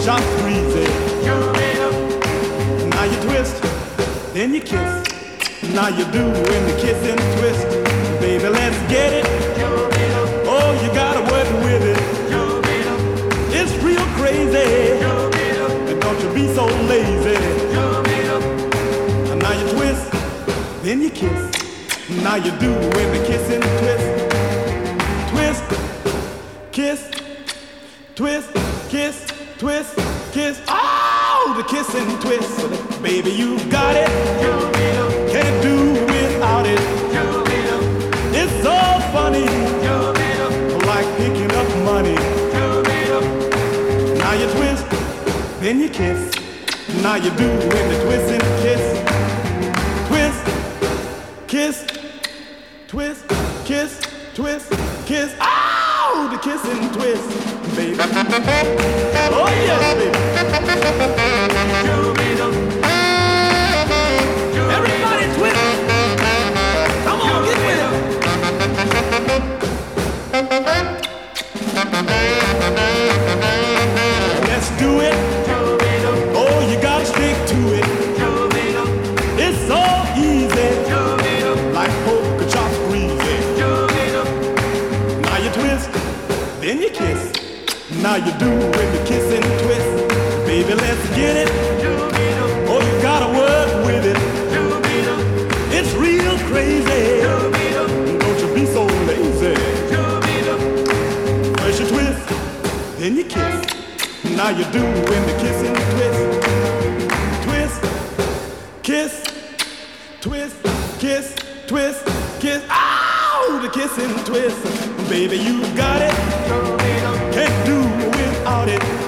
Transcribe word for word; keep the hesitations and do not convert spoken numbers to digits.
chops greasy. Now you twist, then you kiss. Now you do in the kiss and twist. Baby, let's get it. Oh, you gotta work with it. It's real crazy. And don't you be so lazy. Now you twist, then you kiss. Now you do in the kiss and twist. Twist, kiss, twist, kiss, twist, kiss. Oh, the kiss and twist. Baby, you got it. Can't do without it. It's so funny, like picking up money. Now you twist, then you kiss. Now you do in the twist and kiss. Twist, kiss, twist, kiss, twist, kiss. Oh, the kiss and twist, baby. Oh yes, baby. Everybody twist. Come on, get with it. Let's do it. Oh, you gotta stick to it. It's so easy, like poker chops greasy. Now you twist, then you kiss. Now you do with the kiss and twist. Baby, let's get it. Oh, you gotta work with it. It's real crazy. Don't you be so lazy. First you twist, then you kiss. Now you do in the kiss and twist. Twist, kiss, twist, kiss, twist, kiss. Oh, the kiss and twist. Baby, you got it. Can't do without it.